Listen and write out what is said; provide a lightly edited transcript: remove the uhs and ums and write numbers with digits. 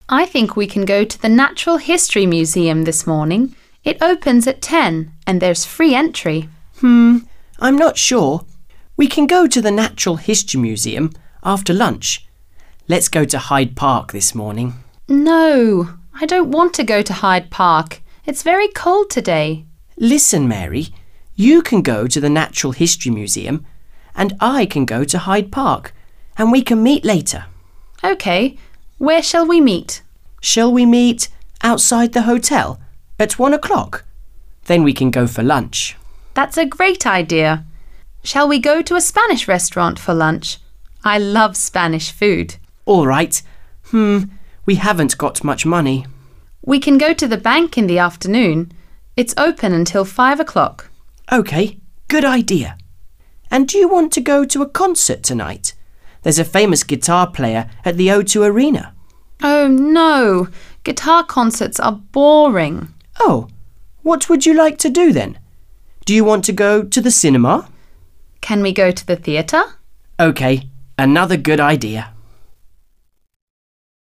I think we can go to the Natural History Museum this morning. It opens at 10 and there's free entry. I'm not sure. We can go to the Natural History Museum after lunch. Let's go to Hyde Park this morning. No, I don't want to go to Hyde Park. It's very cold today. Listen, Mary, you can go to the Natural History Museum and I can go to Hyde Park and we can meet later. OK, where shall we meet? Shall we meet outside the hotel at 1 o'clock? Then we can go for lunch. That's a great idea. Shall we go to a Spanish restaurant for lunch? I love Spanish food. All right. We haven't got much money. We can go to the bank in the afternoon. It's open until 5 o'clock. OK, good idea. And do you want to go to a concert tonight? There's a famous guitar player at the O2 Arena. Oh no, guitar concerts are boring. Oh, what would you like to do then? Do you want to go to the cinema? Can we go to the theatre? OK, another good idea.